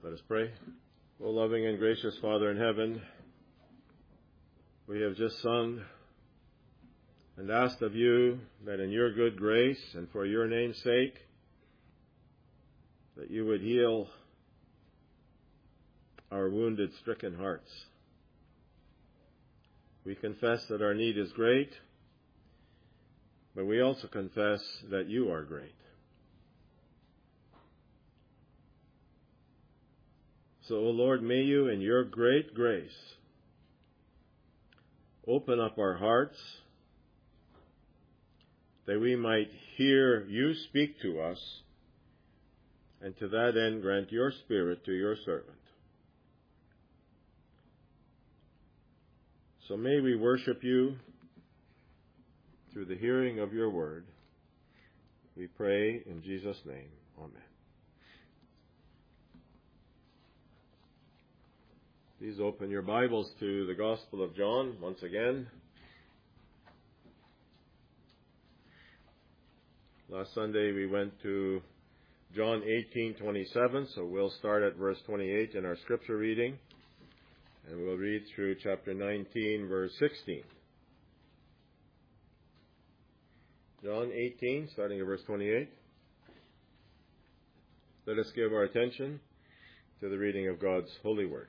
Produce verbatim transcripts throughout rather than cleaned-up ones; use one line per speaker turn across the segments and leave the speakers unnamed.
Let us pray. O loving and gracious Father in heaven, we have just sung and asked of you that in your good grace and for your name's sake, that you would heal our wounded, stricken hearts. We confess that our need is great, but we also confess that you are great. So, O Lord, may you in your great grace open up our hearts that we might hear you speak to us, and to that end grant your Spirit to your servant. So may we worship you through the hearing of your word. We pray in Jesus' name. Amen. Please open your Bibles to the Gospel of John once again. Last Sunday we went to John eighteen twenty-seven, so we'll start at verse twenty-eight in our scripture reading, and we'll read through chapter nineteen, verse sixteen. John eighteen, starting at verse twenty-eight. Let us give our attention to the reading of God's holy word.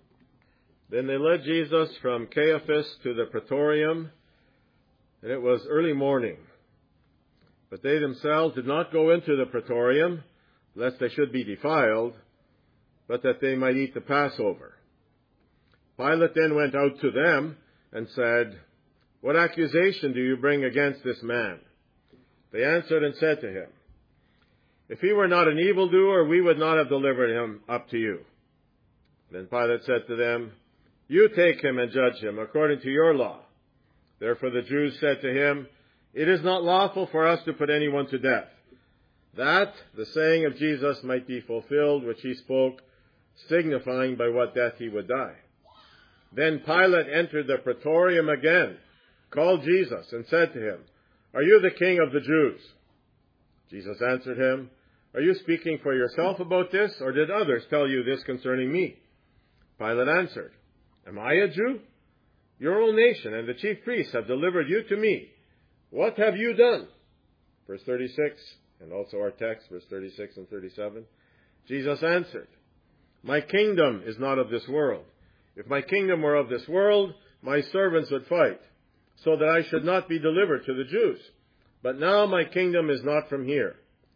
Then they led Jesus from Caiaphas to the praetorium, and it was early morning. But they themselves did not go into the praetorium, lest they should be defiled, but that they might eat the Passover. Pilate then went out to them and said, "What accusation do you bring against this man?" They answered and said to him, "If he were not an evildoer, we would not have delivered him up to you." Then Pilate said to them, "You take him and judge him according to your law." Therefore the Jews said to him, "It is not lawful for us to put anyone to death," that the saying of Jesus might be fulfilled, which he spoke, signifying by what death he would die. Then Pilate entered the praetorium again, called Jesus, and said to him, "Are you the king of the Jews?" Jesus answered him, "Are you speaking for yourself about this, or did others tell you this concerning me?" Pilate answered, "Am I a Jew? Your own nation and the chief priests have delivered you to me. What have you done?" Verse thirty-six, and also our text, verse thirty-six and thirty-seven. Jesus answered, "My kingdom is not of this world. If my kingdom were of this world, my servants would fight, so that I should not be delivered to the Jews. But now my kingdom is not from here."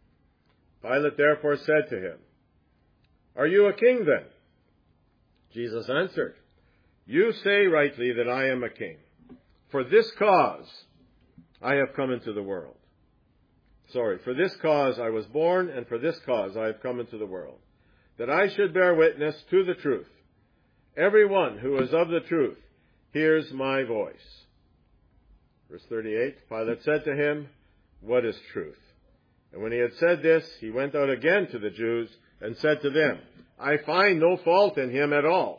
Pilate therefore said to him, "Are you a king then?" Jesus answered, "You say rightly that I am a king. For this cause I have come into the world. Sorry, for this cause I was born, and for this cause I have come into the world, that I should bear witness to the truth. Everyone who is of the truth hears my voice." Verse thirty-eight, Pilate said to him, "What is truth?" And when he had said this, he went out again to the Jews and said to them, "I find no fault in him at all.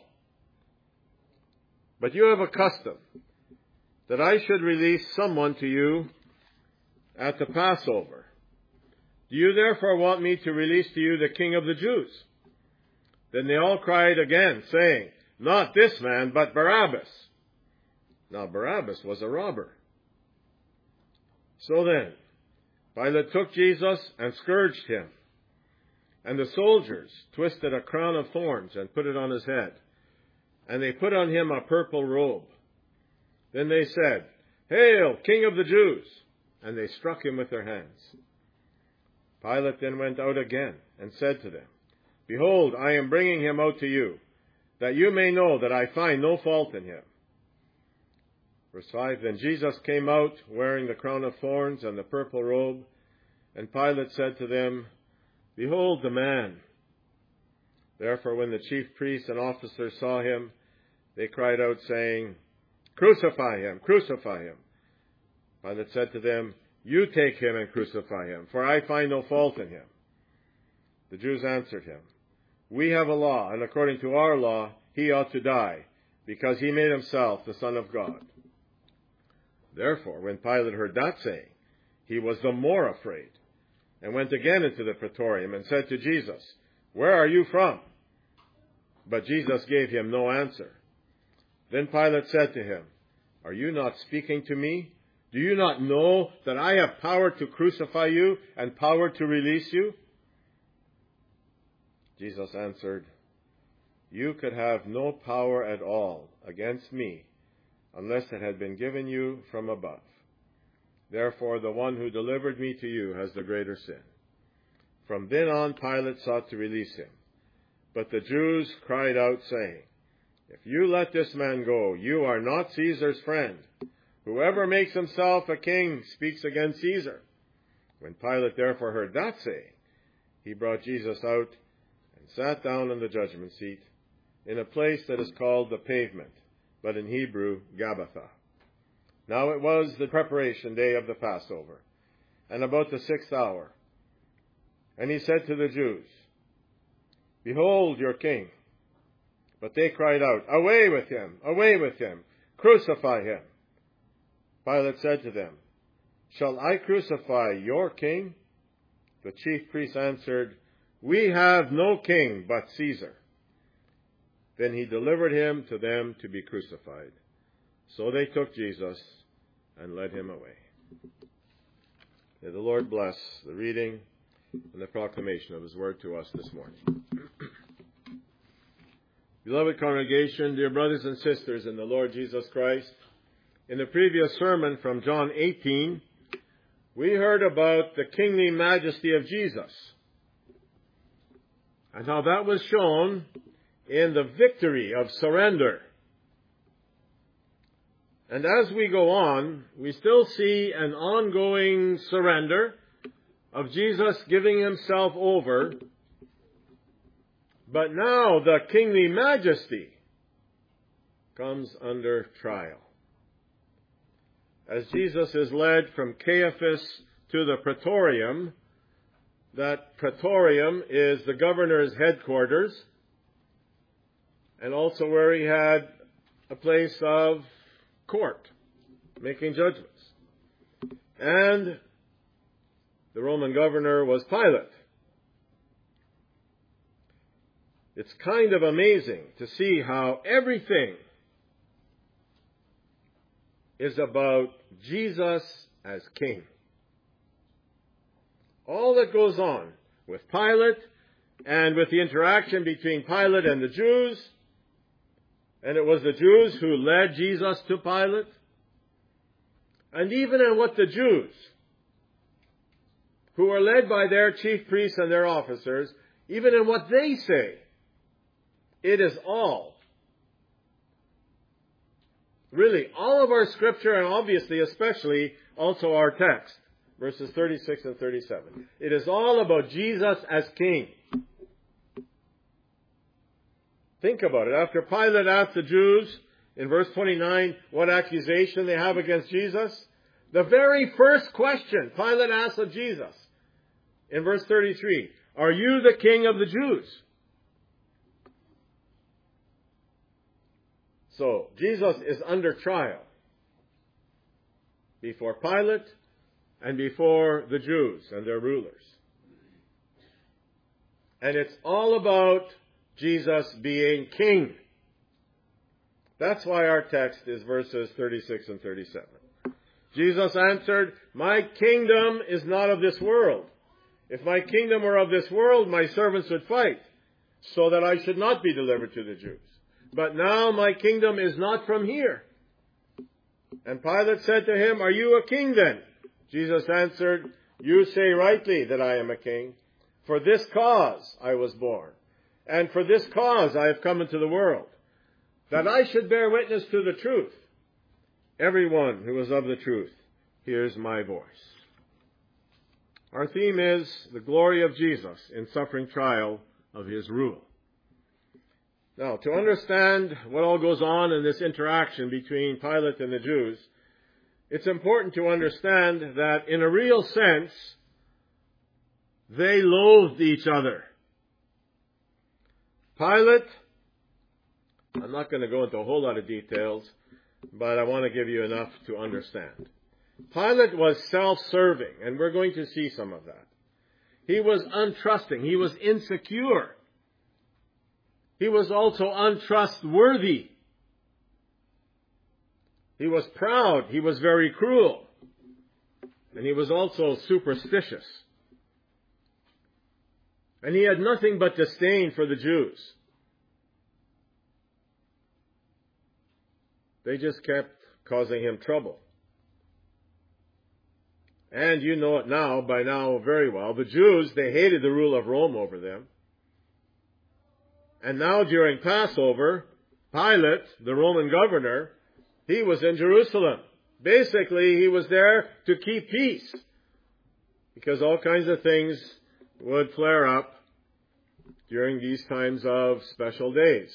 But you have a custom that I should release someone to you at the Passover. Do you therefore want me to release to you the King of the Jews?" Then they all cried again, saying, "Not this man, but Barabbas." Now Barabbas was a robber. So then, Pilate took Jesus and scourged him. And the soldiers twisted a crown of thorns and put it on his head. And they put on him a purple robe. Then they said, "Hail, King of the Jews!" And they struck him with their hands. Pilate then went out again and said to them, "Behold, I am bringing him out to you, that you may know that I find no fault in him." Verse five, Then Jesus came out wearing the crown of thorns and the purple robe. And Pilate said to them, "Behold the man." Therefore, when the chief priests and officers saw him, they cried out, saying, "Crucify him! Crucify him!" Pilate said to them, "You take him and crucify him, for I find no fault in him." The Jews answered him, "We have a law, and according to our law, he ought to die, because he made himself the Son of God." Therefore, when Pilate heard that saying, he was the more afraid, and went again into the praetorium and said to Jesus, "Where are you from?" But Jesus gave him no answer. Then Pilate said to him, "Are you not speaking to me? Do you not know that I have power to crucify you and power to release you?" Jesus answered, "You could have no power at all against me unless it had been given you from above. Therefore, the one who delivered me to you has the greater sin." From then on, Pilate sought to release him. But the Jews cried out, saying, "If you let this man go, you are not Caesar's friend. Whoever makes himself a king speaks against Caesar." When Pilate therefore heard that saying, he brought Jesus out and sat down on the judgment seat in a place that is called the Pavement, but in Hebrew, Gabbatha. Now it was the preparation day of the Passover, and about the sixth hour. And he said to the Jews, "Behold your king." But they cried out, "Away with him! Away with him! Crucify him!" Pilate said to them, "Shall I crucify your king?" The chief priests answered, "We have no king but Caesar." Then he delivered him to them to be crucified. So they took Jesus and led him away. May the Lord bless the reading and the proclamation of his word to us this morning. Beloved congregation, dear brothers and sisters in the Lord Jesus Christ, in the previous sermon from John eighteen, we heard about the kingly majesty of Jesus and how that was shown in the victory of surrender. And as we go on, we still see an ongoing surrender of Jesus giving himself over. But now the kingly majesty comes under trial. As Jesus is led from Caiaphas to the Praetorium, that Praetorium is the governor's headquarters, and also where he had a place of court, making judgments. And the Roman governor was Pilate. It's kind of amazing to see how everything is about Jesus as king. All that goes on with Pilate and with the interaction between Pilate and the Jews, and it was the Jews who led Jesus to Pilate, and even in what the Jews, who are led by their chief priests and their officers, even in what they say, it is all, really, all of our scripture, and obviously, especially, also our text, verses thirty-six and thirty-seven. It is all about Jesus as king. Think about it. After Pilate asked the Jews, in verse twenty-nine, what accusation they have against Jesus, the very first question Pilate asked of Jesus, in verse thirty-three, "Are you the king of the Jews?" So, Jesus is under trial before Pilate and before the Jews and their rulers. And it's all about Jesus being king. That's why our text is verses thirty-six and thirty-seven. Jesus answered, "My kingdom is not of this world. If my kingdom were of this world, my servants would fight, so that I should not be delivered to the Jews. But now my kingdom is not from here." And Pilate said to him, "Are you a king then?" Jesus answered, "You say rightly that I am a king. For this cause I was born, and for this cause I have come into the world, that I should bear witness to the truth. Everyone who is of the truth hears my voice." Our theme is the glory of Jesus in suffering trial of his rule. Now, to understand what all goes on in this interaction between Pilate and the Jews, it's important to understand that in a real sense, they loathed each other. Pilate, I'm not going to go into a whole lot of details, but I want to give you enough to understand. Pilate was self-serving, and we're going to see some of that. He was untrusting. He was insecure. he was also untrustworthy. He was proud. He was very cruel. And he was also superstitious. And he had nothing but disdain for the Jews. They just kept causing him trouble. And you know it now, by now very well. The Jews, they hated the rule of Rome over them. And now during Passover, Pilate, the Roman governor, he was in Jerusalem. Basically, he was there to keep peace, because all kinds of things would flare up during these times of special days.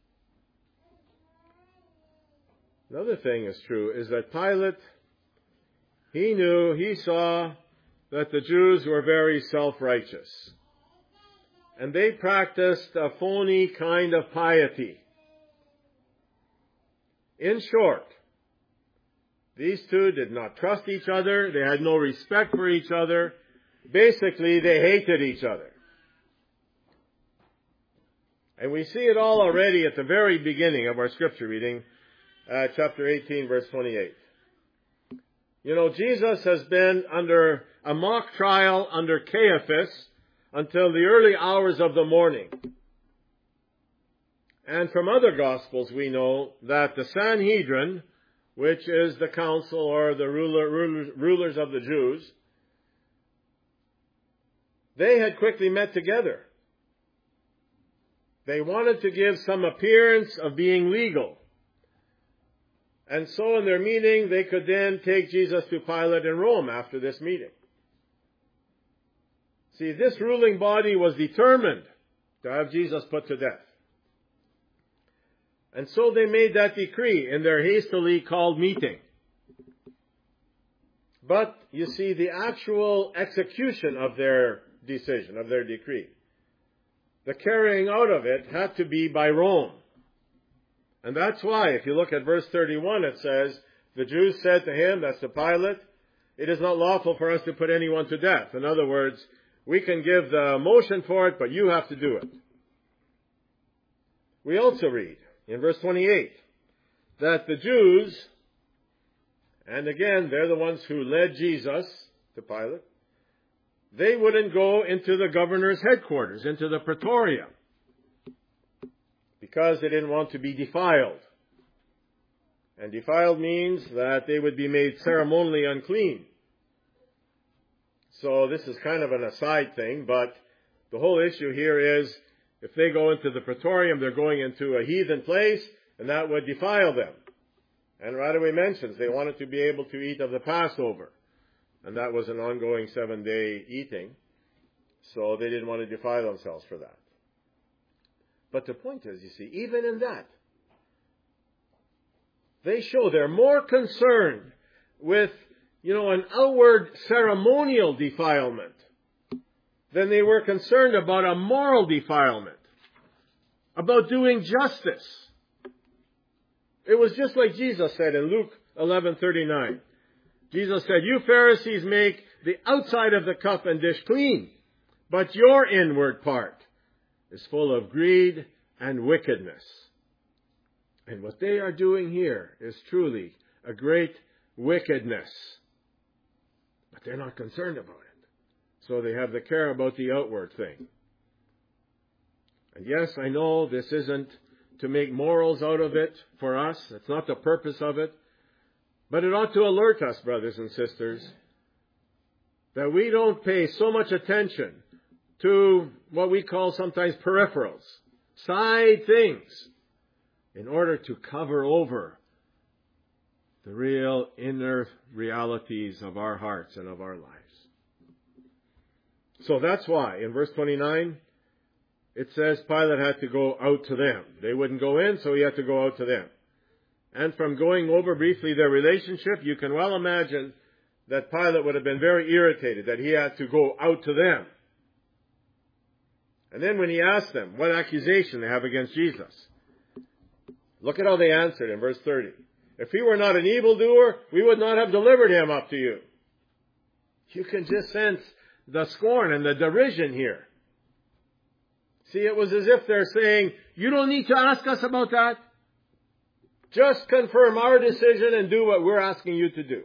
Another thing is true, is that Pilate, he knew, he saw that the Jews were very self-righteous. And they practiced a phony kind of piety. In short, these two did not trust each other. They had no respect for each other. Basically, they hated each other. And we see it all already at the very beginning of our scripture reading, uh, chapter eighteen, verse twenty-eight. You know, Jesus has been under a mock trial under Caiaphas until the early hours of the morning. And from other Gospels we know that the Sanhedrin, which is the council or the ruler, rulers, rulers of the Jews, they had quickly met together. They wanted to give some appearance of being legal. And so in their meeting, they could then take Jesus to Pilate in Rome after this meeting. See, this ruling body was determined to have Jesus put to death. And so they made that decree in their hastily called meeting. But, you see, the actual execution of their decision, of their decree, the carrying out of it had to be by Rome. And that's why, if you look at verse thirty-one, it says, the Jews said to him, that's to Pilate, it is not lawful for us to put anyone to death. In other words, we can give the motion for it, but you have to do it. We also read in verse twenty-eight that the Jews, and again, they're the ones who led Jesus to Pilate, they wouldn't go into the governor's headquarters, into the praetorium, because they didn't want to be defiled. And defiled means that they would be made ceremonially unclean. So this is kind of an aside thing, but the whole issue here is, if they go into the praetorium, they're going into a heathen place, and that would defile them. And right away mentions they wanted to be able to eat of the Passover. And that was an ongoing seven-day eating. So they didn't want to defile themselves for that. But the point is, you see, even in that, they show they're more concerned with, you know, an outward ceremonial defilement than they were concerned about a moral defilement, about doing justice. It was just like Jesus said in Luke eleven thirty-nine. Jesus said, you Pharisees make the outside of the cup and dish clean, but your inward part is full of greed and wickedness. And what they are doing here is truly a great wickedness. But they're not concerned about it. So they have the care about the outward thing. And yes, I know this isn't to make morals out of it for us. It's not the purpose of it. But it ought to alert us, brothers and sisters, that we don't pay so much attention to what we call sometimes peripherals, side things, in order to cover over the real inner realities of our hearts and of our lives. So that's why, in verse twenty-nine, it says Pilate had to go out to them. They wouldn't go in, so he had to go out to them. And from going over briefly their relationship, you can well imagine that Pilate would have been very irritated that he had to go out to them. And then when he asked them what accusation they have against Jesus, look at how they answered in verse thirty. If he were not an evildoer, we would not have delivered him up to you. You can just sense the scorn and the derision here. See, it was as if they're saying, you don't need to ask us about that. Just confirm our decision and do what we're asking you to do.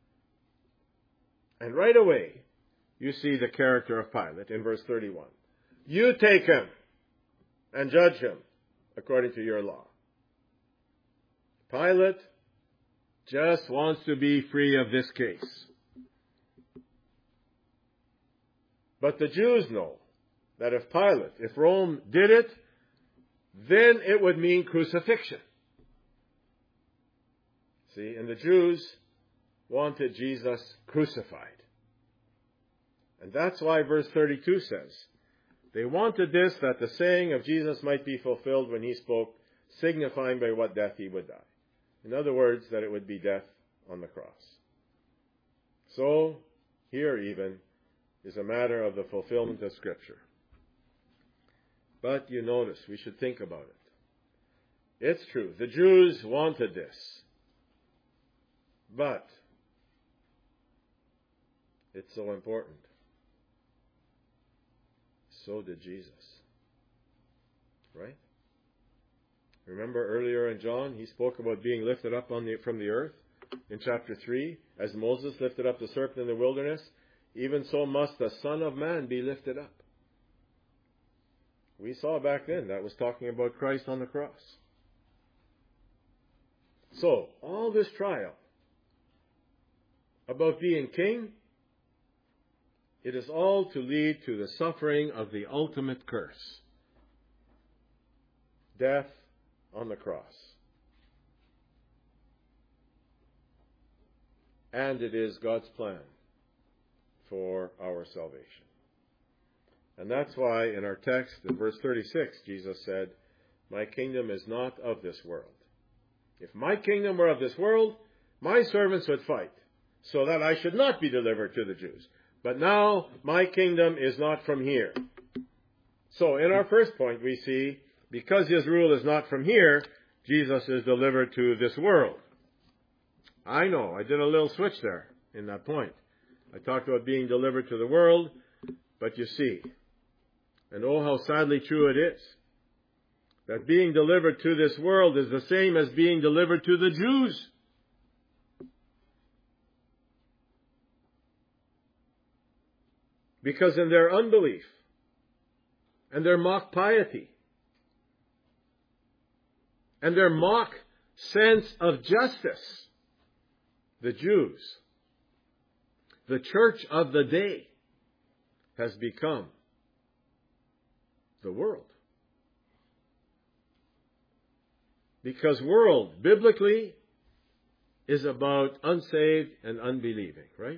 And right away, you see the character of Pilate in verse thirty-one. You take him and judge him according to your law. Pilate just wants to be free of this case. But the Jews know that if Pilate, if Rome did it, then it would mean crucifixion. See, and the Jews wanted Jesus crucified. And that's why verse thirty-two says, they wanted this, that the saying of Jesus might be fulfilled when he spoke, signifying by what death he would die. In other words, that it would be death on the cross. So, here even is a matter of the fulfillment of Scripture. But you notice, we should think about it. It's true, the Jews wanted this. But it's so important. So did Jesus. Right? Remember earlier in John, he spoke about being lifted up on the, from the earth in chapter three. As Moses lifted up the serpent in the wilderness, even so must the Son of Man be lifted up. We saw back then that was talking about Christ on the cross. So, all this trial about being king, it is all to lead to the suffering of the ultimate curse. Death on the cross. And it is God's plan for our salvation. And that's why in our text, in verse thirty-six, Jesus said, my kingdom is not of this world. If my kingdom were of this world, my servants would fight, so that I should not be delivered to the Jews. But now, my kingdom is not from here. So, in our first point, we see, because his rule is not from here, Jesus is delivered to this world. I know, I did a little switch there in that point. I talked about being delivered to the world, but you see, and oh, how sadly true it is, that being delivered to this world is the same as being delivered to the Jews. Because in their unbelief and their mock piety and their mock sense of justice, the Jews, the church of the day, has become the world. Because world, biblically, is about unsaved and unbelieving, right?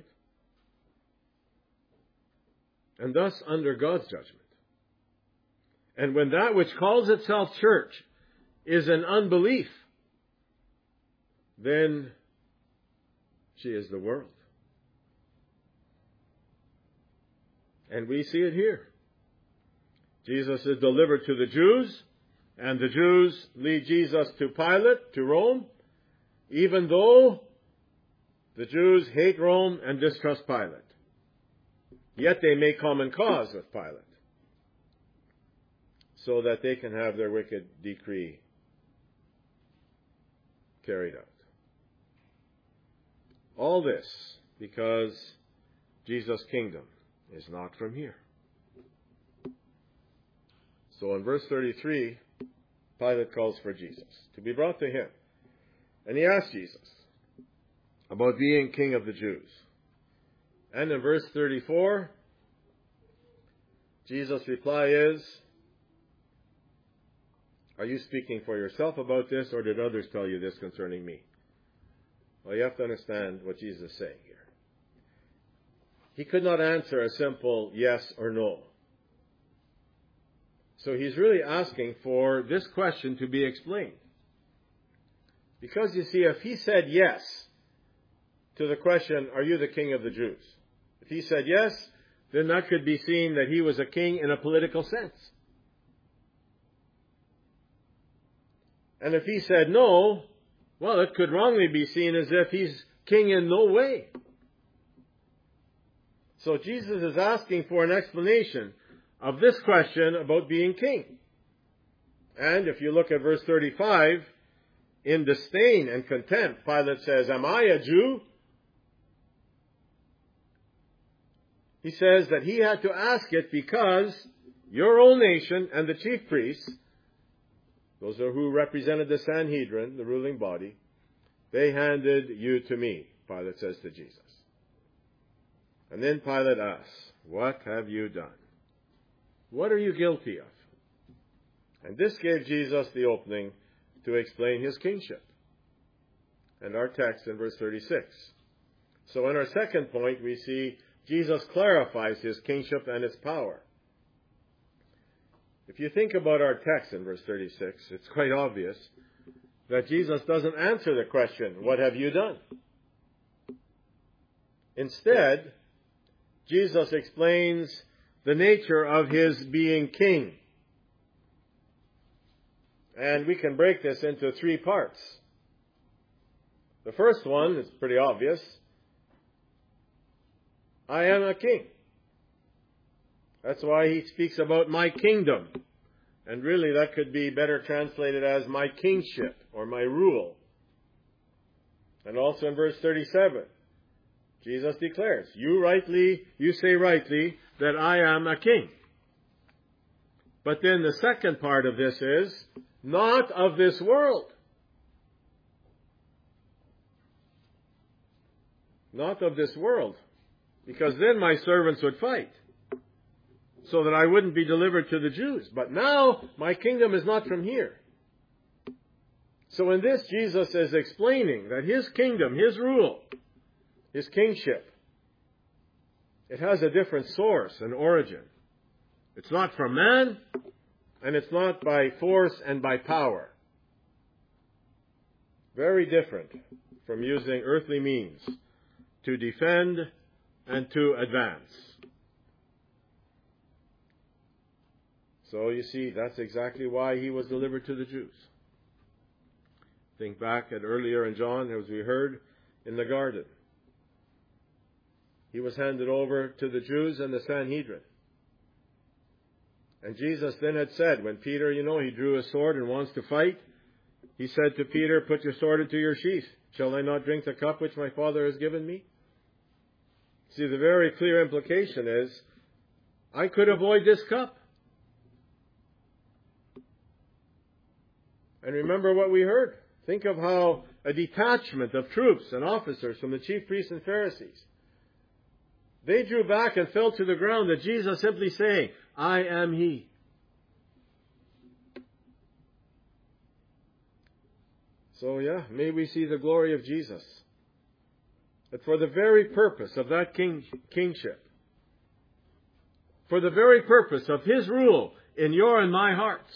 And thus under God's judgment. And when that which calls itself church is an unbelief, then she is the world. And we see it here. Jesus is delivered to the Jews, and the Jews lead Jesus to Pilate, to Rome, even though the Jews hate Rome and distrust Pilate. Yet they make common cause with Pilate, so that they can have their wicked decree carried out. All this because Jesus' kingdom is not from here. So in verse thirty-three, Pilate calls for Jesus to be brought to him. And he asks Jesus about being king of the Jews. And in verse thirty-four, Jesus' reply is, are you speaking for yourself about this, or did others tell you this concerning me? Well, you have to understand what Jesus is saying here. He could not answer a simple yes or no. So he's really asking for this question to be explained. Because you see, if he said yes to the question, are you the king of the Jews? If he said yes, then that could be seen that he was a king in a political sense. And if he said no, well, it could wrongly be seen as if he's king in no way. So Jesus is asking for an explanation of this question about being king. And if you look at verse thirty-five, in disdain and contempt, Pilate says, am I a Jew? He says that he had to ask it because your own nation and the chief priests, those are who represented the Sanhedrin, the ruling body, they handed you to me, Pilate says to Jesus. And then Pilate asks, what have you done? What are you guilty of? And this gave Jesus the opening to explain his kingship. And our text in verse thirty-six. So in our second point, we see Jesus clarifies his kingship and its power. If you think about our text in verse thirty-six, it's quite obvious that Jesus doesn't answer the question, what have you done? Instead, Jesus explains the nature of his being king. And we can break this into three parts. The first one is pretty obvious. I am a king. That's why he speaks about my kingdom. And really that could be better translated as my kingship or my rule. And also in verse thirty-seven, Jesus declares, you rightly, you say rightly that I am a king. But then the second part of this is, not of this world. Not of this world. Because then my servants would fight, so that I wouldn't be delivered to the Jews. But now, my kingdom is not from here. So in this, Jesus is explaining that his kingdom, his rule, his kingship, it has a different source and origin. It's not from man, and it's not by force and by power. Very different from using earthly means to defend and to advance. So you see, that's exactly why he was delivered to the Jews. Think back at earlier in John, as we heard, in the garden. He was handed over to the Jews and the Sanhedrin. And Jesus then had said, when Peter, you know, he drew his sword and wants to fight, he said to Peter, put your sword into your sheath. Shall I not drink the cup which my Father has given me? See, the very clear implication is, I could avoid this cup. And remember what we heard. Think of how a detachment of troops and officers from the chief priests and Pharisees, they drew back and fell to the ground at Jesus simply saying, I am he. So yeah, may we see the glory of Jesus. That for the very purpose of that king, kingship, for the very purpose of his rule in your and my hearts,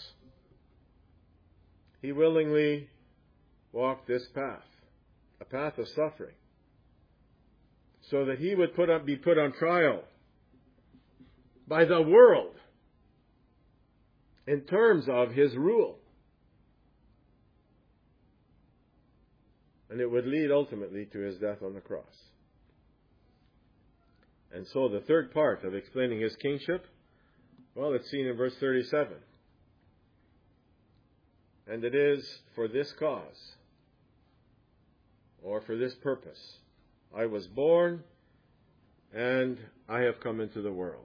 he willingly walked this path, a path of suffering, so that he would put up, be put on trial by the world in terms of his rule. And it would lead ultimately to his death on the cross. And so the third part of explaining his kingship, well, it's seen in verse thirty-seven. And it is for this cause, or for this purpose, I was born and I have come into the world.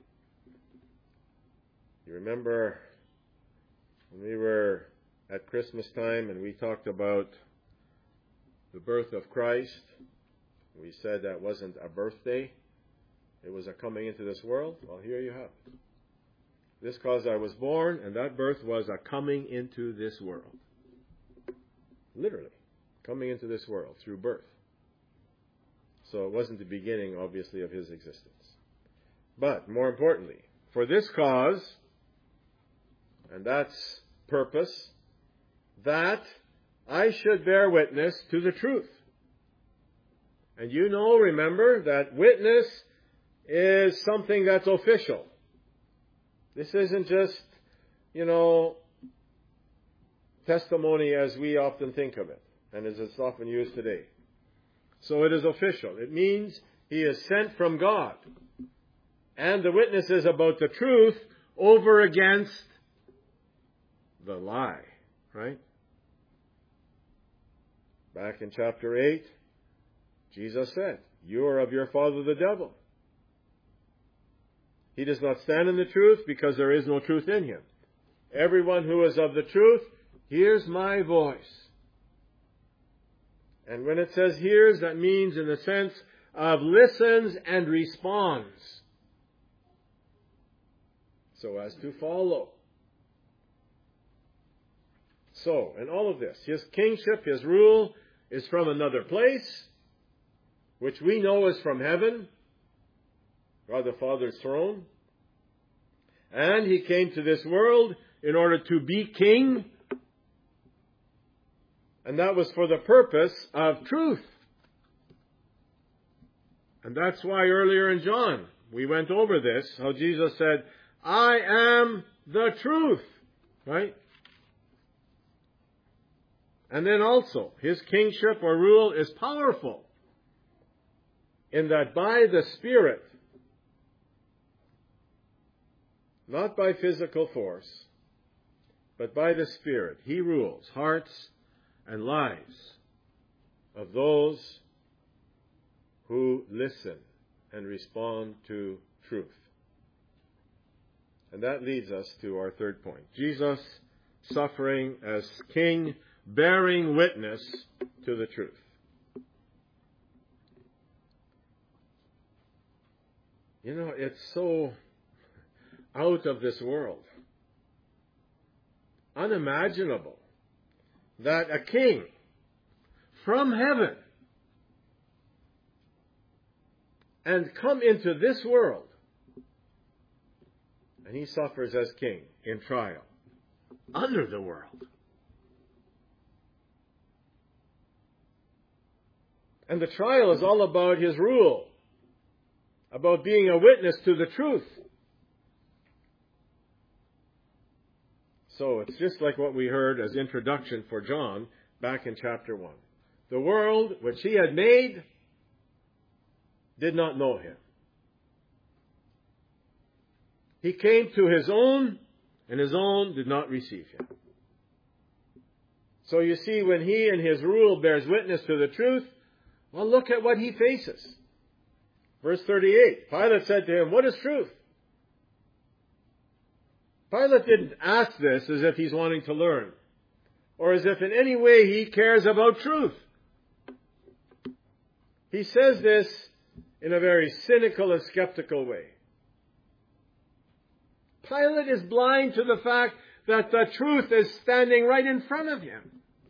You remember when we were at Christmas time and we talked about the birth of Christ, we said that wasn't a birthday, it was a coming into this world. Well, here you have it. This cause I was born, and that birth was a coming into this world. Literally, coming into this world through birth. So it wasn't the beginning, obviously, of his existence. But, more importantly, for this cause, and that's purpose, that I should bear witness to the truth. And you know, remember, that witness is something that's official. This isn't just, you know, testimony as we often think of it, and as it's often used today. So it is official. It means he is sent from God. And the witness is about the truth over against the lie, right? Back in chapter eight, Jesus said, "You are of your father the devil. He does not stand in the truth because there is no truth in him. Everyone who is of the truth hears my voice." And when it says hears, that means in the sense of listens and responds, so as to follow. So, in all of this, his kingship, his rule, is from another place, which we know is from heaven, God the Father's throne. And he came to this world in order to be king. And that was for the purpose of truth. And that's why earlier in John, we went over this, how Jesus said, "I am the truth." Right? And then also, his kingship or rule is powerful, in that by the Spirit, not by physical force, but by the Spirit, he rules hearts and lives of those who listen and respond to truth. And that leads us to our third point. Jesus suffering as king, bearing witness to the truth. You know, it's so out of this world, unimaginable, that a king from heaven and come into this world, and he suffers as king in trial under the world. And the trial is all about his rule, about being a witness to the truth. So it's just like what we heard as introduction for John back in chapter one. The world which he had made did not know him. He came to his own, and his own did not receive him. So you see, when he in his rule bears witness to the truth, well, look at what he faces. Verse thirty-eight, Pilate said to him, "What is truth?" Pilate didn't ask this as if he's wanting to learn, or as if in any way he cares about truth. He says this in a very cynical and skeptical way. Pilate is blind to the fact that the truth is standing right in front of him.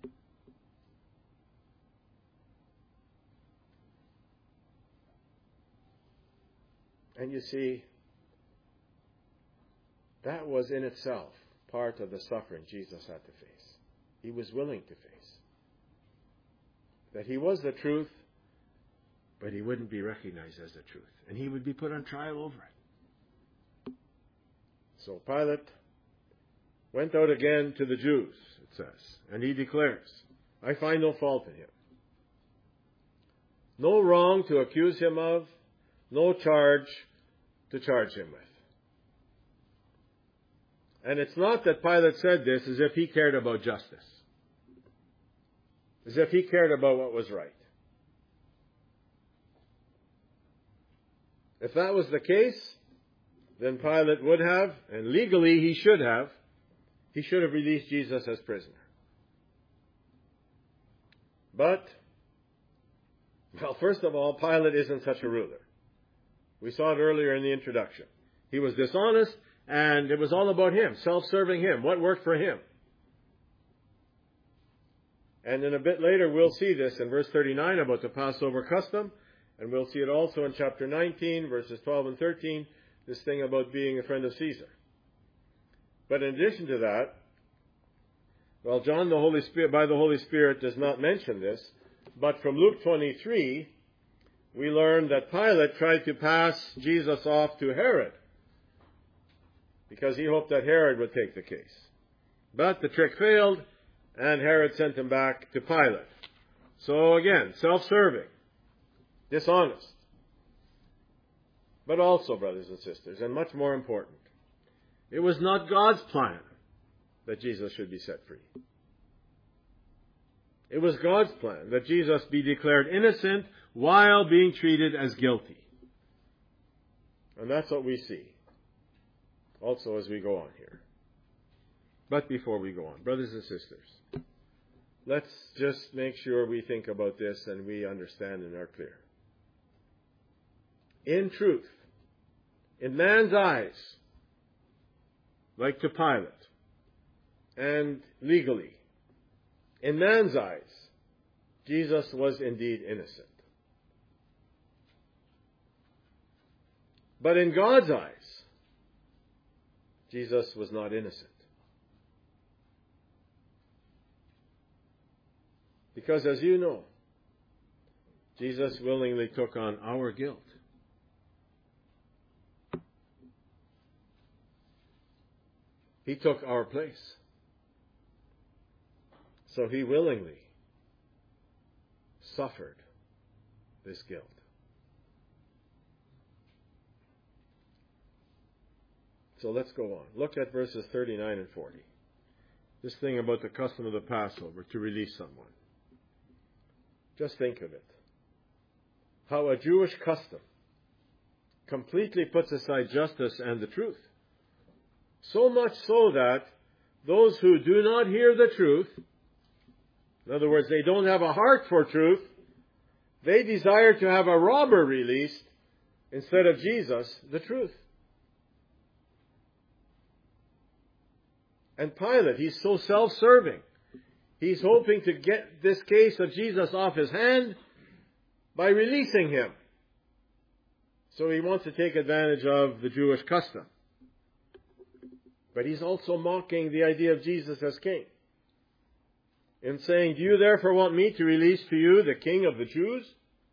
And you see, that was in itself part of the suffering Jesus had to face. He was willing to face. That he was the truth, but he wouldn't be recognized as the truth. And he would be put on trial over it. So Pilate went out again to the Jews, it says, and he declares, "I find no fault in him. No wrong to accuse him of, no charge to charge him with." And it's not that Pilate said this as if he cared about justice, as if he cared about what was right. If that was the case, then Pilate would have, and legally he should have, he should have released Jesus as prisoner. But, well, first of all, Pilate isn't such a ruler. We saw it earlier in the introduction. He was dishonest, and it was all about him, self-serving him, what worked for him. And then a bit later we'll see this in verse thirty-nine about the Passover custom, and we'll see it also in chapter nineteen, verses twelve and thirteen, this thing about being a friend of Caesar. But in addition to that, well, John the Holy Spirit, by the Holy Spirit does not mention this, but from Luke twenty-three, we learn that Pilate tried to pass Jesus off to Herod, because he hoped that Herod would take the case. But the trick failed, and Herod sent him back to Pilate. So again, self-serving, dishonest. But also, brothers and sisters, and much more important, it was not God's plan that Jesus should be set free. It was God's plan that Jesus be declared innocent while being treated as guilty. And that's what we see also as we go on here. But before we go on, brothers and sisters, let's just make sure we think about this and we understand and are clear. In truth, in man's eyes, like to Pilate, and legally, in man's eyes, Jesus was indeed innocent. But in God's eyes, Jesus was not innocent. Because as you know, Jesus willingly took on our guilt. He took our place. So he willingly suffered this guilt. So let's go on. Look at verses thirty-nine and forty. This thing about the custom of the Passover to release someone. Just think of it. How a Jewish custom completely puts aside justice and the truth. So much so that those who do not hear the truth, in other words, they don't have a heart for truth, they desire to have a robber released instead of Jesus, the truth. And Pilate, he's so self-serving. He's hoping to get this case of Jesus off his hand by releasing him. So he wants to take advantage of the Jewish custom. But he's also mocking the idea of Jesus as king. In saying, do you therefore want me to release to you the king of the Jews?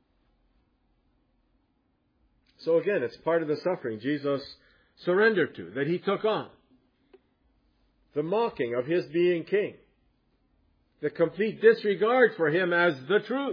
So again, it's part of the suffering Jesus surrendered to, that he took on. The mocking of his being king. The complete disregard for him as the truth.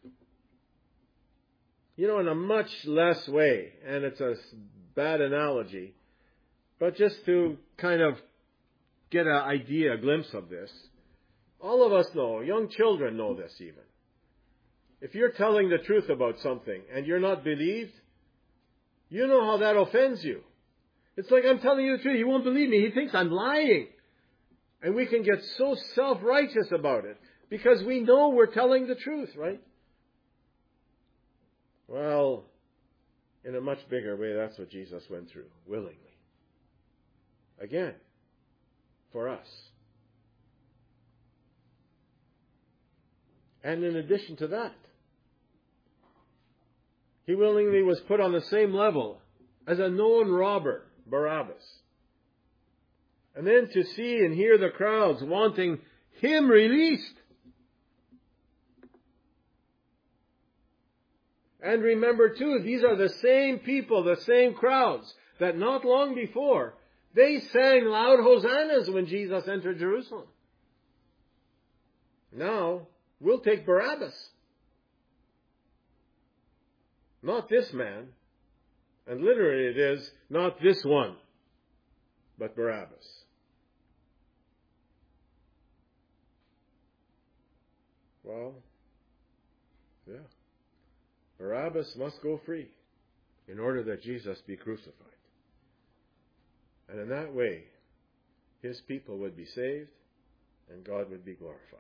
You know, in a much less way, and it's a bad analogy, but just to kind of get an idea, a glimpse of this, all of us know, young children know this even. If you're telling the truth about something and you're not believed, you know how that offends you. It's like, I'm telling you the truth, he won't believe me, he thinks I'm lying. And we can get so self-righteous about it because we know we're telling the truth, right? Well, in a much bigger way, that's what Jesus went through, willingly. Again, for us. And in addition to that, he willingly was put on the same level as a known robber, Barabbas. And then to see and hear the crowds wanting him released. And remember too, these are the same people, the same crowds, that not long before, they sang loud hosannas when Jesus entered Jerusalem. Now, we'll take Barabbas. Not this man. And literally it is, not this one, but Barabbas. Well, yeah. Barabbas must go free in order that Jesus be crucified. And in that way, his people would be saved and God would be glorified.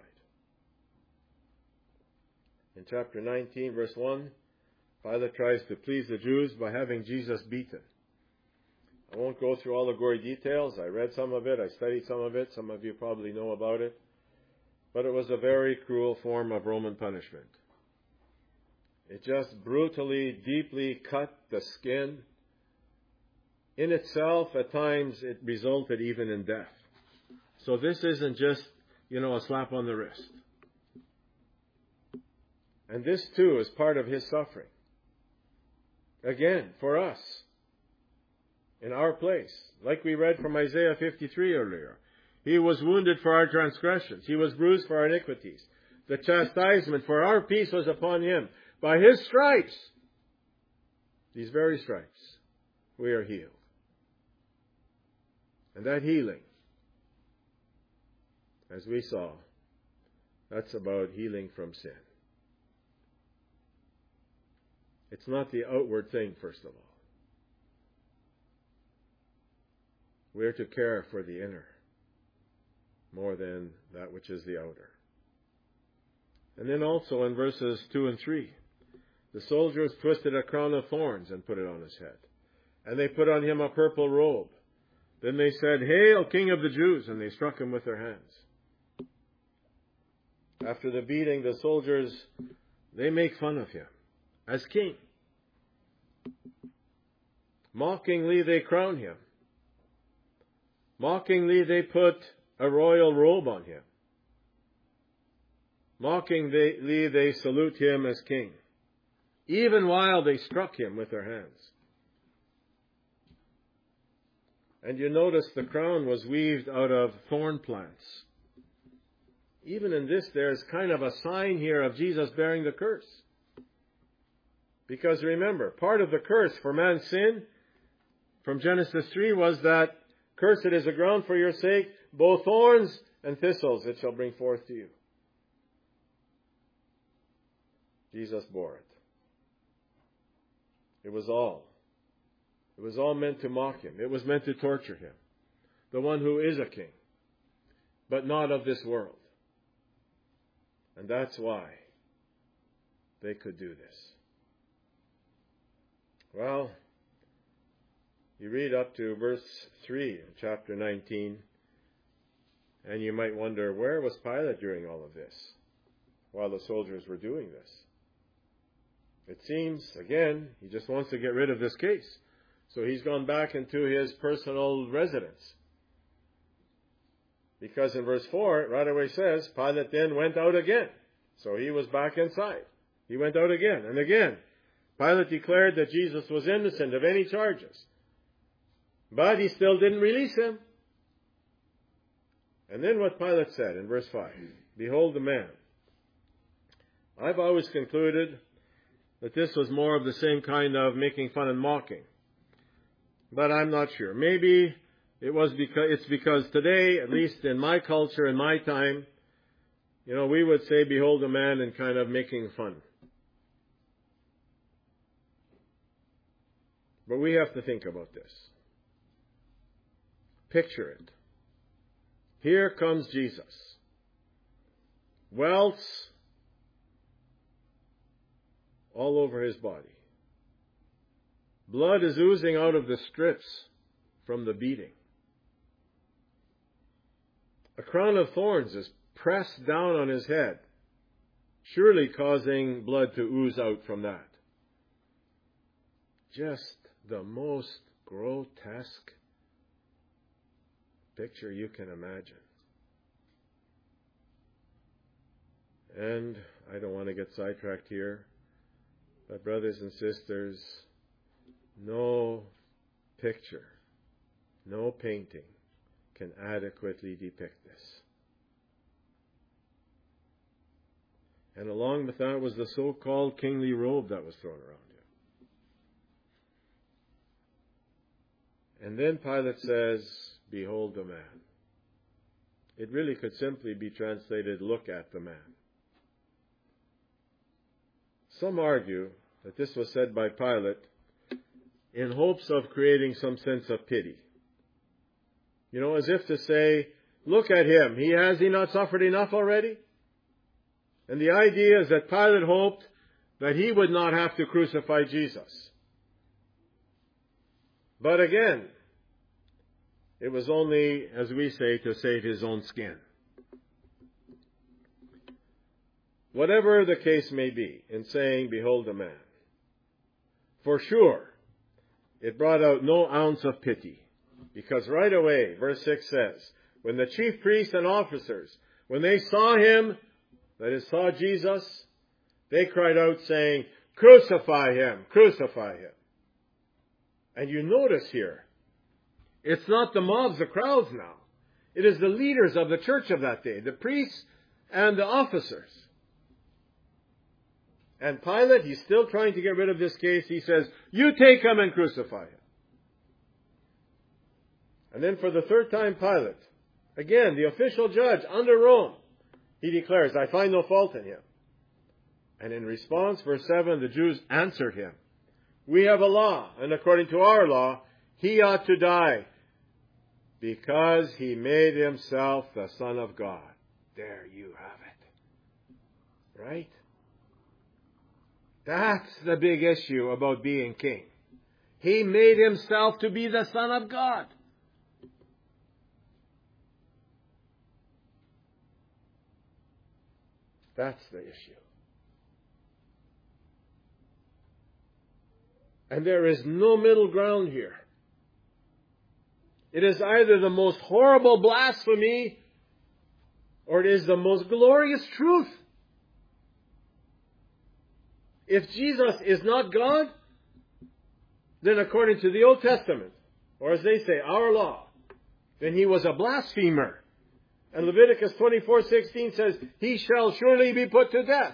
In chapter nineteen, verse one, Pilate tries to please the Jews by having Jesus beaten. I won't go through all the gory details. I read some of it. I studied some of it. Some of you probably know about it. But it was a very cruel form of Roman punishment. It just brutally, deeply cut the skin. In itself, at times, it resulted even in death. So this isn't just, you know, a slap on the wrist. And this too is part of his suffering. Again, for us, in our place, like we read from Isaiah fifty-three earlier. He was wounded for our transgressions. He was bruised for our iniquities. The chastisement for our peace was upon him. By his stripes, these very stripes, we are healed. And that healing as we saw, that's about healing from sin. It's not the outward thing, first of all. We're to care for the inner more than that which is the outer. And then also in verses two and three, the soldiers twisted a crown of thorns and put it on his head. And they put on him a purple robe. Then they said, "Hail, King of the Jews!" And they struck him with their hands. After the beating, the soldiers, they make fun of him as king. Mockingly, they crown him. Mockingly, they put a royal robe on him. Mockingly, they salute him as king, even while they struck him with their hands. And you notice the crown was weaved out of thorn plants. Even in this, there's kind of a sign here of Jesus bearing the curse. Because remember, part of the curse for man's sin from Genesis three was that cursed is the ground for your sake, both thorns and thistles it shall bring forth to you. Jesus bore it. It was all. It was all meant to mock him. It was meant to torture him. The one who is a king, but not of this world. And that's why they could do this. Well, you read up to verse three in chapter nineteen, and you might wonder, where was Pilate during all of this, while the soldiers were doing this? It seems, again, he just wants to get rid of this case. So he's gone back into his personal residence. Because in verse four, it right away says, Pilate then went out again. So he was back inside. He went out again and again. Pilate declared that Jesus was innocent of any charges. But he still didn't release him. And then what Pilate said in verse five, "Behold the man." I've always concluded that this was more of the same kind of making fun and mocking. But I'm not sure. Maybe it was because it's because today, at least in my culture, in my time, you know, we would say, "Behold a man," and kind of making fun. But we have to think about this. Picture it. Here comes Jesus. Welts all over his body. Blood is oozing out of the strips from the beating. A crown of thorns is pressed down on his head, surely causing blood to ooze out from that. Just the most grotesque picture you can imagine. And I don't want to get sidetracked here, but brothers and sisters, no picture, no painting can adequately depict this. And along with that was the so-called kingly robe that was thrown around him. And then Pilate says, "Behold the man." It really could simply be translated, "Look at the man." Some argue that this was said by Pilate in hopes of creating some sense of pity. You know, as if to say, look at him. He has he not suffered enough already? And the idea is that Pilate hoped that he would not have to crucify Jesus. But again, it was only, as we say, to save his own skin. Whatever the case may be in saying, "Behold the man," for sure, it brought out no ounce of pity. Because right away, verse six says, when the chief priests and officers, when they saw him, that is, saw Jesus, they cried out saying, "Crucify him, crucify him." And you notice here, it's not the mobs, the crowds now. It is the leaders of the church of that day, the priests and the officers. And Pilate, he's still trying to get rid of this case. He says, "You take him and crucify him." And then for the third time, Pilate Again, the official judge under Rome, he declares, I find no fault in him. And in response, verse seven, the Jews answered him, we have a law, and according to our law, he ought to die, because he made himself the Son of God. There you have it. Right? That's the big issue about being king. He made himself to be the Son of God. That's the issue. And there is no middle ground here. It is either the most horrible blasphemy or it is the most glorious truth. If Jesus is not God, then according to the Old Testament, or as they say, our law, then he was a blasphemer. And Leviticus twenty-four sixteen says, he shall surely be put to death.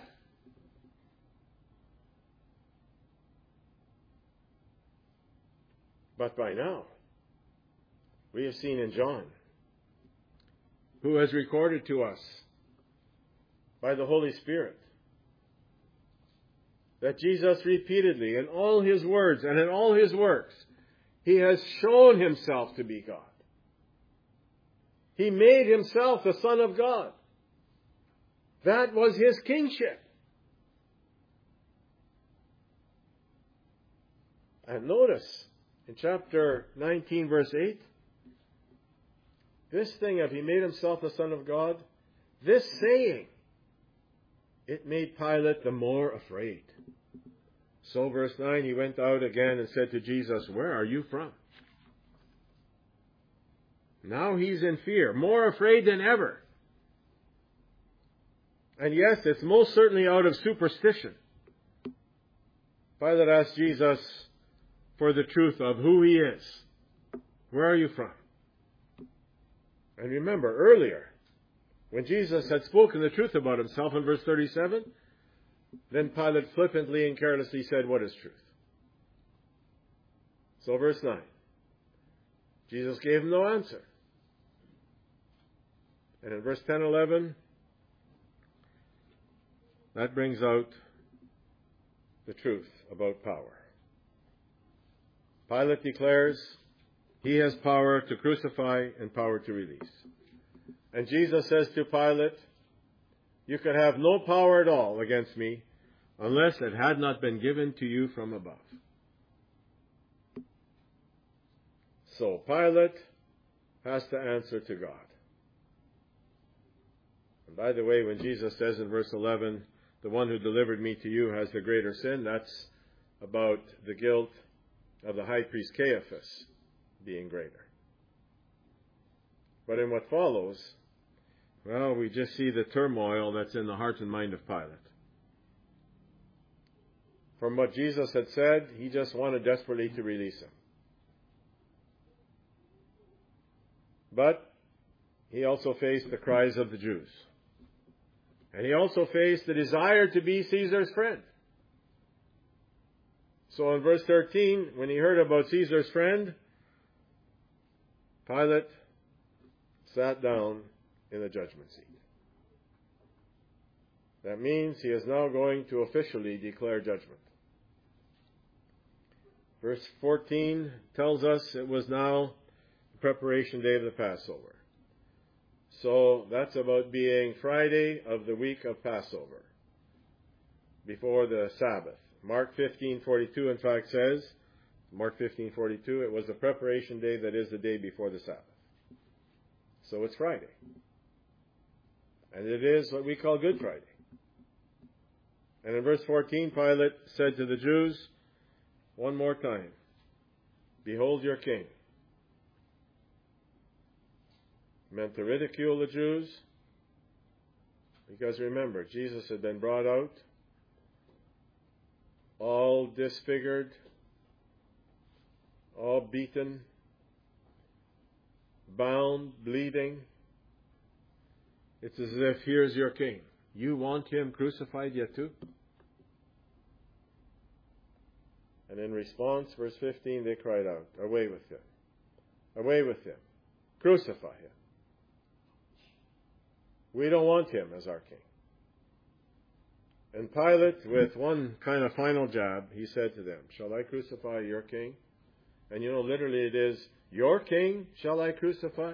But by now, we have seen in John, who has recorded to us by the Holy Spirit, that Jesus repeatedly, in all his words and in all his works, he has shown himself to be God. He made himself the Son of God. That was his kingship. And notice, in chapter nineteen, verse eight, this thing of he made himself the Son of God, this saying, it made Pilate the more afraid. So, verse nine, he went out again and said to Jesus, where are you from? Now he's in fear, more afraid than ever. And yes, it's most certainly out of superstition. Pilate asked Jesus for the truth of who he is. Where are you from? And remember, earlier, when Jesus had spoken the truth about himself in verse thirty-seven, then Pilate flippantly and carelessly said, what is truth? So verse nine, Jesus gave him no answer. And in verse ten, eleven, that brings out the truth about power. Pilate declares he has power to crucify and power to release. And Jesus says to Pilate, you could have no power at all against me unless it had not been given to you from above. So Pilate has to answer to God. And by the way, when Jesus says in verse eleven, the one who delivered me to you has the greater sin, that's about the guilt of the high priest Caiaphas being greater. But in what follows, well, we just see the turmoil that's in the heart and mind of Pilate. From what Jesus had said, he just wanted desperately to release him. But he also faced the cries of the Jews. And he also faced the desire to be Caesar's friend. So in verse thirteen, when he heard about Caesar's friend, Pilate sat down in the judgment seat. That means he is now going to officially declare judgment. Verse fourteen tells us it was now the preparation day of the Passover. So that's about being Friday of the week of Passover, before the Sabbath. Mark fifteen forty-two, in fact, says, Mark fifteen forty-two, it was the preparation day that is the day before the Sabbath. So it's Friday. And it is what we call Good Friday. And in verse fourteen, Pilate said to the Jews, one more time, behold your king. Meant to ridicule the Jews, because remember, Jesus had been brought out all disfigured, all beaten, bound, bleeding. It's as if, here's your king. You want him crucified yet too? And in response, verse fifteen, they cried out, away with him. Away with him. Crucify him. We don't want him as our king. And Pilate, with one kind of final jab, he said to them, shall I crucify your king? And you know, literally it is, your king shall I crucify?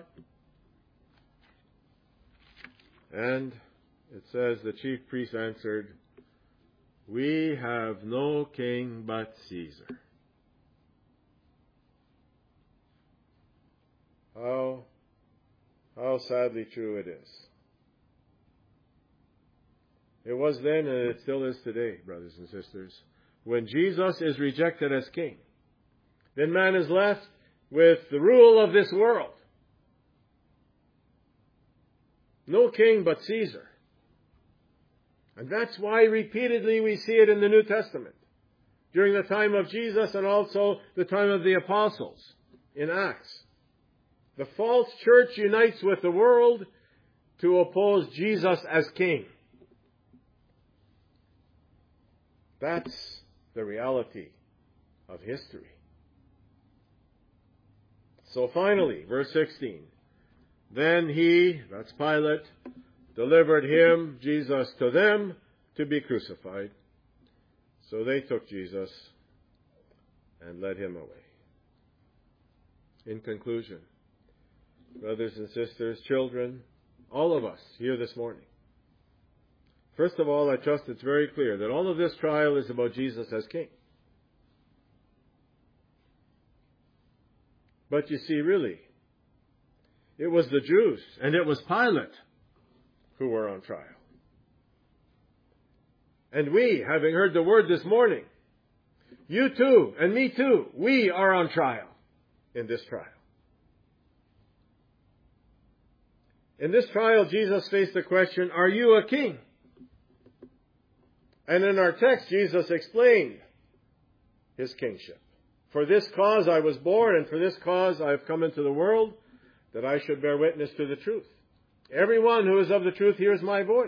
And it says, the chief priests answered, we have no king but Caesar. How, how sadly true it is. It was then and it still is today, brothers and sisters. When Jesus is rejected as king, then man is left with the rule of this world. No king but Caesar. And that's why repeatedly we see it in the New Testament. During the time of Jesus and also the time of the apostles in Acts. The false church unites with the world to oppose Jesus as king. That's the reality of history. So finally, verse sixteen. Then he, that's Pilate, delivered him, Jesus, to them to be crucified. So they took Jesus and led him away. In conclusion, brothers and sisters, children, all of us here this morning, first of all, I trust it's very clear that all of this trial is about Jesus as king. But you see, really, it was the Jews and it was Pilate who were on trial. And we, having heard the word this morning, you too, and me too, we are on trial in this trial. In this trial, Jesus faced the question, are you a king? And in our text, Jesus explained his kingship. For this cause I was born, and for this cause I have come into the world, that I should bear witness to the truth. Everyone who is of the truth hears my voice.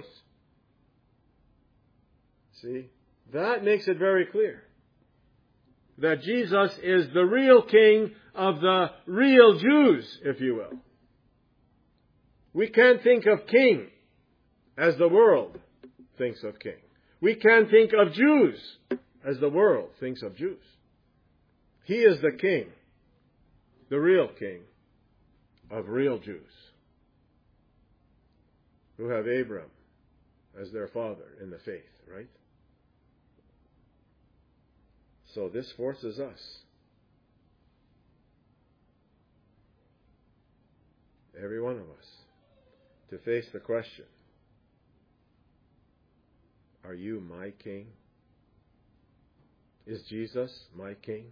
See, that makes it very clear that Jesus is the real king of the real Jews, if you will. We can't think of king as the world thinks of king. We can't think of Jews as the world thinks of Jews. He is the king, the real king of real Jews, who have Abraham as their father in the faith, right? So this forces us, every one of us, to face the question, are you my king? Is Jesus my king?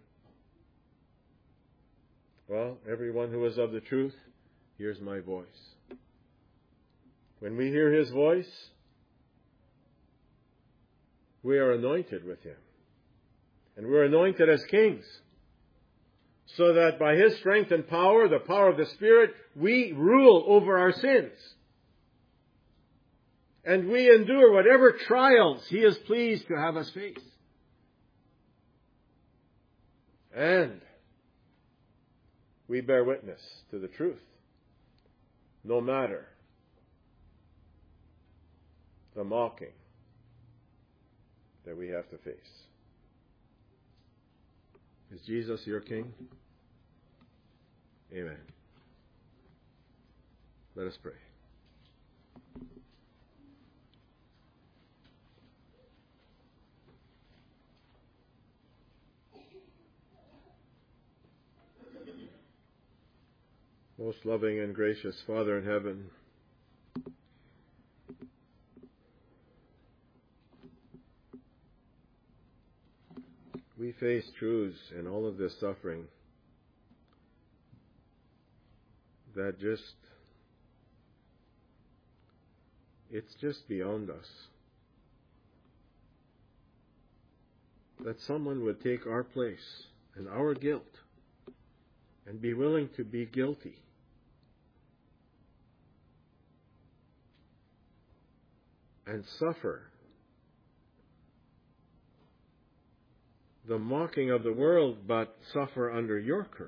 Well, everyone who is of the truth hears my voice. When we hear his voice, we are anointed with him. And we're anointed as kings. So that by his strength and power, the power of the Spirit, we rule over our sins. And we endure whatever trials he is pleased to have us face. And we bear witness to the truth, no matter the mocking that we have to face. Is Jesus your king? Amen. Let us pray. Most loving and gracious Father in heaven, we face truths in all of this suffering that just, it's just beyond us. That someone would take our place and our guilt and be willing to be guilty. And suffer the mocking of the world, but suffer under your curse.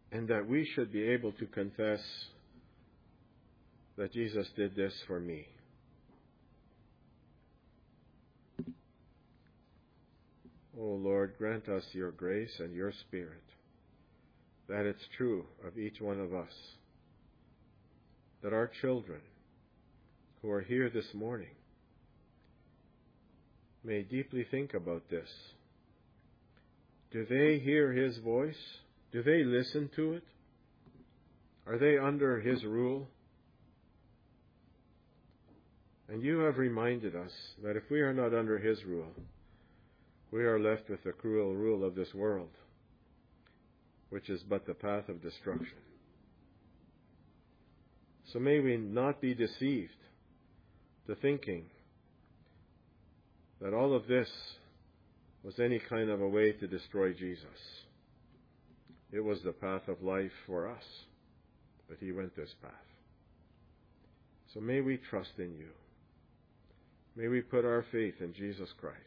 and that we should be able to confess that Jesus did this for me. O Lord, grant us your grace and your Spirit, that it's true of each one of us, that our children who are here this morning may deeply think about this. Do they hear his voice? Do they listen to it? Are they under his rule? And you have reminded us that if we are not under his rule, we are left with the cruel rule of this world, which is but the path of destruction. So may we not be deceived to thinking that all of this was any kind of a way to destroy Jesus. It was the path of life for us, but he went this path. So may we trust in you. May we put our faith in Jesus Christ.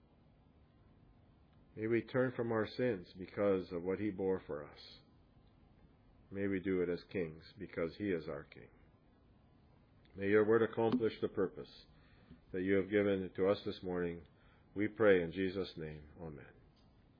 May we turn from our sins because of what he bore for us. May we do it as kings because he is our king. May your word accomplish the purpose that you have given to us this morning. We pray in Jesus' name. Amen.